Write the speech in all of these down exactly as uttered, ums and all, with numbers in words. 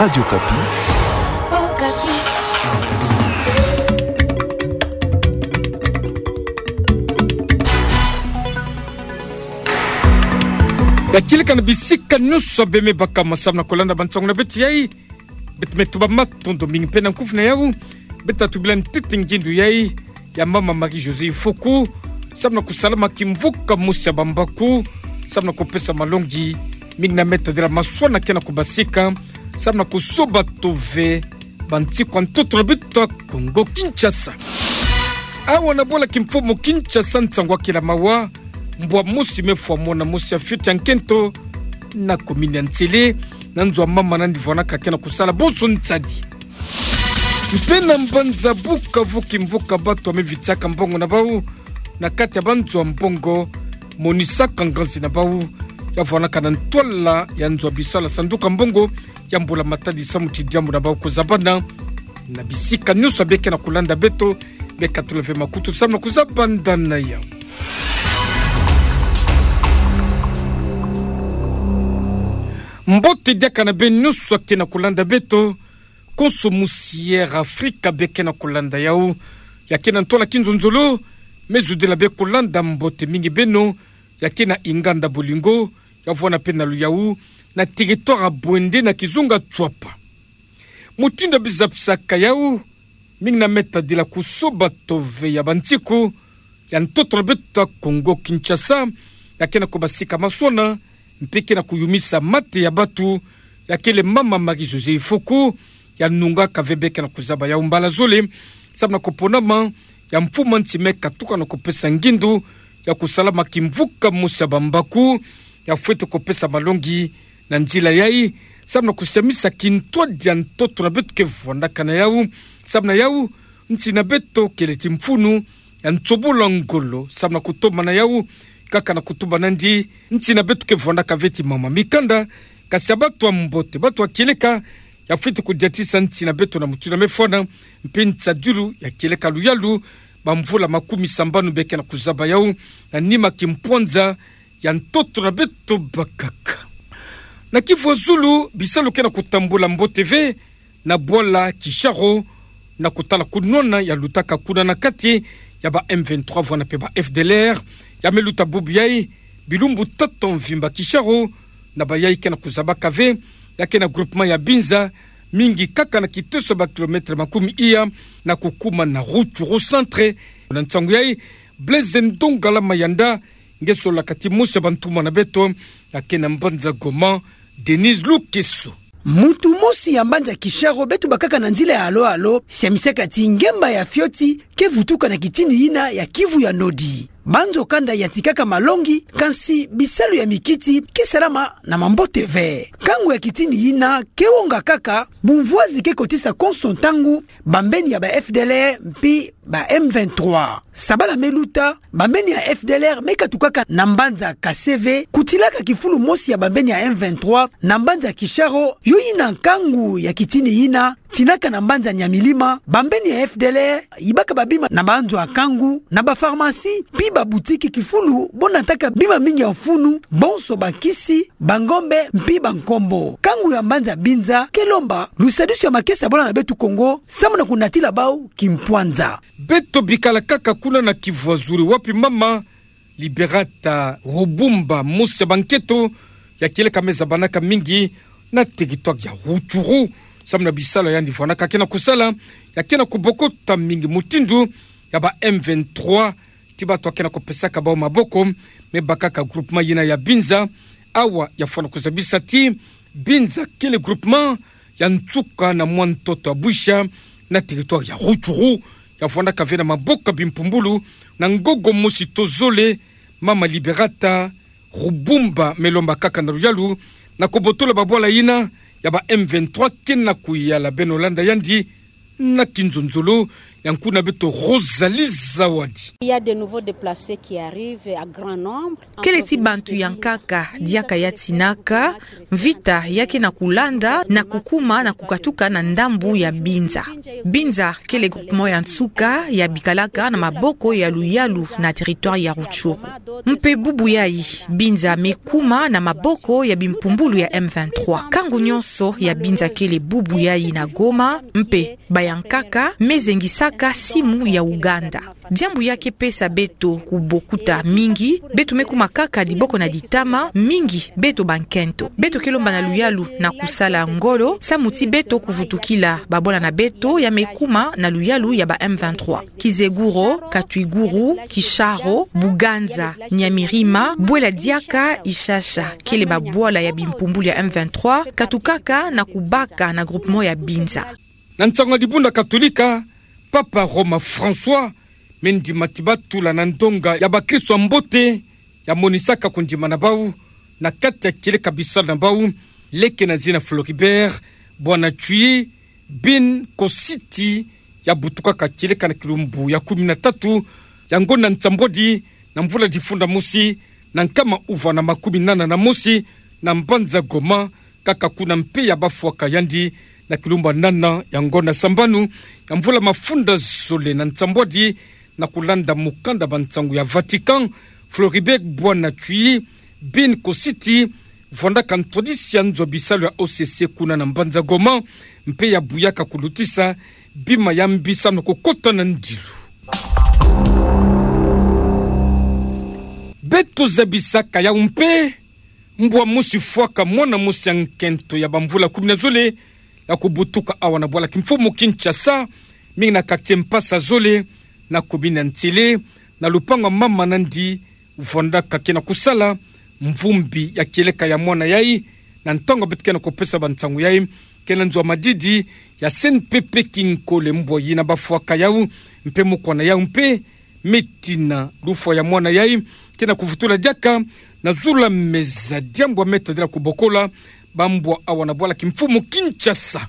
Radio Kapi. Oh, Kapi. Ya kile kana bisika nusu beme baka masabna kolanda bantsongo na beti yai bet metuba matondo mingi pena nkufna yau beta tubilan titingindu yai ya mama Marie José Foku sabna kusalama kimvuka musa bambaku sabna kupesa malongi mingi na meta dira maswana kena kubasika sabna kusoba tove banti kwa ntoto na beta Kongo Kinshasa awa na bola kimfumo Kinshasa ntangwa kila mawa mbwa musi mefwa mona musi ya fiti ya nkento na komini ya ntele na nzwa mama na ndivona kakena kusala boso ntadi mpena mbanza buka vuki mvuka batu wa mevitaka mbongo na bau na kati ya bantu wa mbongo monisaka nganzi na bau ya vwana kana ntwala ya nzwa bisala sanduka mbongo ya mbula matadi samuti diamu na bau kuzabana na bisika nyusa beke na kulanda beto beka tuleve makutu samna kuzabanda na yao mbote diaka na benusu akena kulanda beto koso musiere Afrika bekena kulanda yau yakena ntola kinzonzolo mezudela be kulanda mbote mingi beno yakena inganda bolingo yavona pena lu yau na territoire bwende na kizunga chwapa mutinda bizapsaka yau mingi na meta dila kusoba tove ya bantiko ya ntoto na beta Kongo Kinshasa yakena kubasika maswana mpeke na kuyumisa mate ya batu ya kele mama Marie José Foku ya nunga kavebeke na kuzaba ya umbala zole sabna kuponama ya mfuma ntime katuka na kupesa ngindu ya kusalama kimvuka musa bambaku ya fwete kupesa malongi na njila yai sabna kusemisa kintwa dia ntoto na betu kevondaka na yau sabna yau nti na beto kele timfunu ya ntsobula ngolo sabna kutoma na yau kaka na kutuba nandi nti na betu kevonda kaveti mama mikanda kasabatu wa mbote batu wa kileka ya fiti kujatisa nti na betu na mutuna mefona mpinta dulu ya kileka luyalu bamvula makumi sambanu beke na kuzaba yau na nima kimponza ya ntoto na betu bakaka na kivu zulu bisalu kena kutambula mbote ve na bola kisharo na kutala kunona ya lutaka kuna na kati ya ba M vingt-trois vwana pe ba F D L R ya meluta bubiyai bilumbu taton vimba kisharo na bayai kena kuzaba kave ya kena groupement ya Binza mingi kaka na kiteso ba kilometre makumi iya na kukuma na Rutshuru centre na ntangu yai Blaise Ndongala Mayanda ngeso la kati musa bantuma na beto ya kena mbanza Goma Denise Lukeso mutu mosi ya mbanja kisharo betu bakaka na nzile ya alo alo siamiseka tingemba ya fioti kevutuka na kitini ina ya Kivu ya Nodi banzo kanda ya tikaka malongi kansi bisalu ya mikiti kisalama na mambote ve kangu ya kitini ina kewonga kaka mumvuazi ke kotisa konsontangu bambeni ya ba F D L R mpi ba M vingt-trois sabala meluta bambeni ya F D L R meka tukaka na mbanza kaseve kutilaka kifulu mosi ya bambeni ya M vingt-trois na mbanza kisharo yoyina kangu ya kitini ina tinaka na mbanza nyamilima bambeni ya F D L R ibaka babima na banzo ya kangu na ba pharmacie pi ba boutique kifulu bona taka bima mingi ya mfunu bonso bakisi bangombe mpi bankombo kangu ya mbanza Binza kelomba lusadusi ya makesa bona na betu Kongo samu na kunatila bau kimpwanza beto bikala kaka kuna na Kivu Zuri wapi mama Liberata Rubumba musa banketo ya kile kameza banaka mingi na territoire ya Rutshuru samna bisala ya ndivona kakena kusala ya kena kubokota mingi mutindu ya ba M vingt-trois tiba to kena kopesaka ba maboko me bakaka groupement yina ya Binza awa ya fona kuzabisa ti Binza kile groupement ya Ntsuka na mwantoto abusha na territoire ya Rutshuru ya fona kavena maboka bimpumbulu na ngogo mositozole mama Liberata Rubumba melomba kaka na ruyalu na kobotola babola yina ya ba M vingt-trois kena kuya la benolanda yandi na kinzonzolo yankuna beto Rosalie Zawadi. Il y a de nouveaux déplacés qui arrivent à grand nombre. Keleti bantu yankaka diaka ya tinaka vita yake na kulanda na kukuma na kukatuka na ndambu ya Binza. Binza kele groupement ya Nsuka ya bikalaka na maboko ya Luyalu na territoire ya Rutshuru. Mpe bubu yai Binza mekuma na maboko ya bimpumbulu ya M vingt-trois. Kangu nyonso ya Binza kele bubu yai na Goma mpe bayankaka mezengisaka simu ya Uganda. Diambu yake pesa beto kubokuta mingi, beto mekuma kaka diboko na ditama mingi, beto bankento. Beto kelomba na Luyalu na kusala ngolo, samuti beto kuvutukila babola na beto ya mekuma na Luyalu ya ba M vingt-trois. Kizeguro, Katwiguru, Kisharo, Buganza, Nyamirima, Bwela Diaka, Ishasha, kele babola ya bimpumbulu ya M vingt-trois, katukaka na kubaka na groupement ya Binza. Nantsanga dibunda katolika, Papa Roma François, mendi matibatu la nandonga ya bakristo mbote ya monisaka kundima na bau na kati ya kile kabisa na bau leke na zina Floribert bwana Tui bin Kositi ya butuka kakile kana kilumbu ya kumi na tatu ya ngona ntambodi na mvula difunda musi na nkama uva na makumi nana na musi na mbanza Goma kaka kuna mpe ya bafuaka yandi na kilumba nana ya ngona sambanu ya mvula mafunda zole na ntambodi na kulanda mukanda bantsangu ya Vatican Floribert bwana Tui bin Kositi vonda kantodisia nzo bisalo ya O C C kuna na mbanza Goma mpe ya buyaka kulutisa bima ya mbisa na kokota na ndilu. Beto zabisaka ya umpe mbwa musi fuaka mwana musi ya nkento ya bamvula kumina zole ya kubutuka awa na bwala kimfumu Kinshasa mingi na kakte mpasa zole na kubina ntile na lupanga mama nandi vonda kakena kusala mvumbi ya kieleka ya mwana yai na ntongo betkena kopesa bantangu yai kena nzwa madidi ya sen pepe kinkole mbwa yina bafuaka yau mpe mukwana yau mpe metina lufo ya mwana yai kena kuvutula diaka na zula meza diambwa meta dila kubokola bambwa awana bwala kimfumu Kinshasa.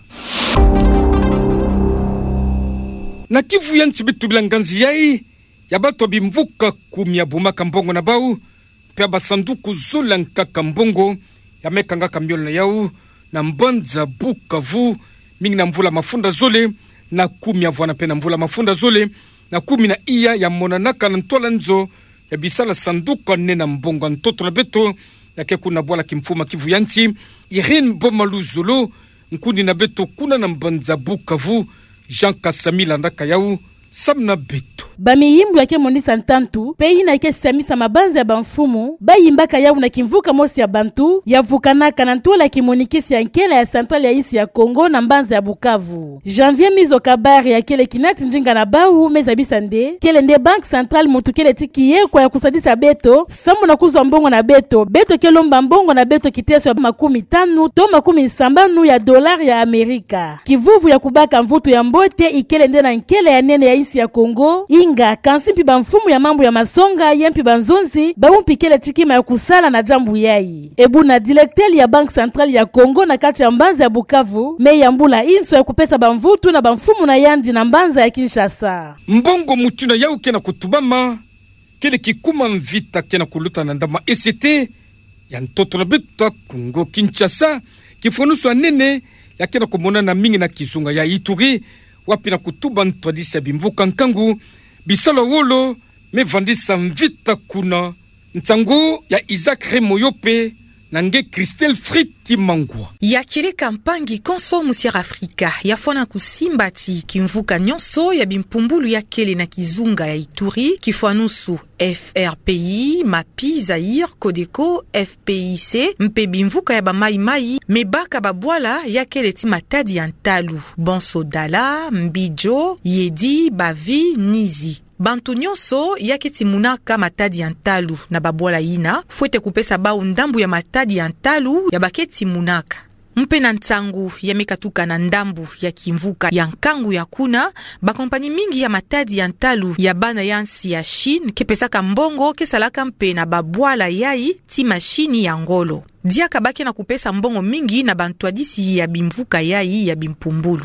Na Kivu ya ntibitu bilanganzi yai ya bato bimvuka kumia bumaka mbongo na bau pia basanduku zula nkaka mbongo ya mekanga kambiolo na yau na mbanza Bukavu mingi na mvula mafunda zole na kumia vwana pena mvula mafunda zole na kumi na iya ya monanaka na ntola nzo ya bisala sanduka nena mbongo ntoto na beto ya ke kuna bwala kimfuma Kivu ya nti Irene Bomaluzolo nkundi na beto kuna na mbanza Bukavu Jean Kasamila ndaka yau samna beto. Bamiyimbu yake monisa ntantu, peyi na yake samisa mabanza ya banfumu, bayimbaka yau na kimvuka mosi ya bantu, ya vukanaka na ntola kimonikisi ya nkela ya centrale ya isi ya Kongo na mbanza ya Bukavu. Janvier mizo kabari ya kele kinati njinga na bau mezabisa nde, kele nde bank central mutu kele tiki ye kwa ya kusadisa beto, samu na kuzwa mbongo na beto, beto kelomba mbongo na beto kiteso ya makumi tanu, to makumi sambanu ya dolari ya Amerika. Kivuvu ya kubaka mvutu ya mbote, ikele nde na nkele ya nene ya isi ya Kongo, inga kansimpi bamfumu ya mambo ya masonga yempi banzonzi bamumpi kele tikima ya kusala na jambu yai. Ebu na dilekteli ya Bank Central ya Kongo na kati ya mbanza ya Bukavu me yambula inso ya kupesa bamvutu na bamfumu na yandi na mbanza ya Kinshasa. Mbongo mutuna yau kena kutubama kele kikuma mvita kena kuluta na ndama E C T ya ntoto na bita Kongo Kinshasa kifonuswa nene ya kena kumona na mingi na kizunga ya Ituri wapi na kutuba ntwadisi ya bimvuka nkangu bisalo wolo me vandisa mvita kuna ntangu ya Isaac Remoyope nange Christelle Friti Mangwa. Ya kireka mpangi konso musiara Afrika ya fona kusimbati kimvuka nyonso ya bimpumbulu ya kele na kizunga ya Ituri kifuanusu F R P I, Mapi, Zaire, Kodeko, F P I C, mpe bimvuka ya bamai mai, mebaka babwala ya kele ti matadi ya ntalu, Bonso Dala, Mbijo, Yedi, Bavi, Nizi. Bantu nyonso yake timunaka matadi ya ntalu na babwala ina fuete kupesa bau ndambu ya matadi ya ntalu ya baketi munaka. Mpe na ntangu ya mekatuka na ndambu ya kimvuka ya nkangu ya kuna, bakompani mingi ya matadi ya ntalu ya bana yansi ya Chine kepesaka mbongo kesalaka mpe na babwala yai ti mashini ya ngolo. Diaka bake na kupesa mbongo mingi na bantuadisi ya bimvuka yai ya bimpumbulu.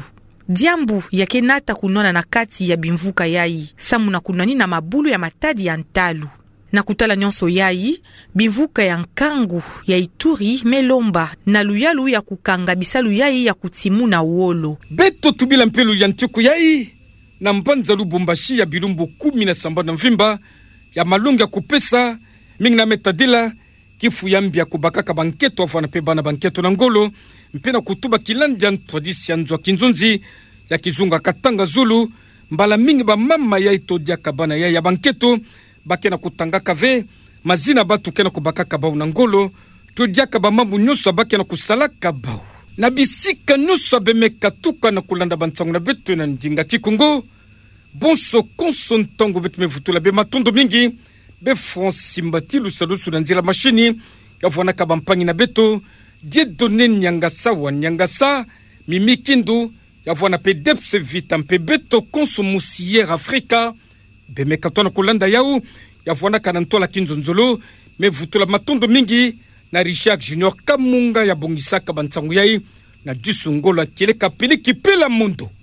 diambu yake nata kunona na kati ya bimvuka yai samu na kunani na mabulu ya matadi ya ntalu. Na kutala nyonso yai, bimvuka ya nkangu ya Ituri melomba na luyalu ya kukanga bisalu yai ya kutimu na uolo. Beto tubila mpelu ya ntiku yai na mbanza Lubumbashi ya bilumbu kumi na samba na mvimba ya malunga kupesa mingi na metadila kifu ya mbia kubakaka banketo afwana pe bana banketo na ngolo mpena kutuba kilandia tradisi ya nzwa kinzunzi ya kizunga katanga Zulu mbala mingi ba mama ya itodia kabana ya ya banketo bakena kutanga kave mazina batu kena kubakaka bau na ngolo tudiaka ba mambu nyuso bakena kusalaka bau na bisika nyuso bemeka tuka na kulanda bantsangu na betu na ndinga kikungo bonso konsontango betu mevutula be matondo mingi be Francis Mbatilu salusu na nzila mashini ya vwana kabampangi na beto Dieudonné Nyangasa wa Nyangasa Mimi Kindu ya vwana pe depse vita mpe beto konsomusiere Afrika be mekatona kulanda yau ya vwana kanantola kinzonzolo me vutula matondo mingi na Richard Junior Kamunga ya bongisaka bantsangu yai na Jisungolo keleka peliki pela mundo.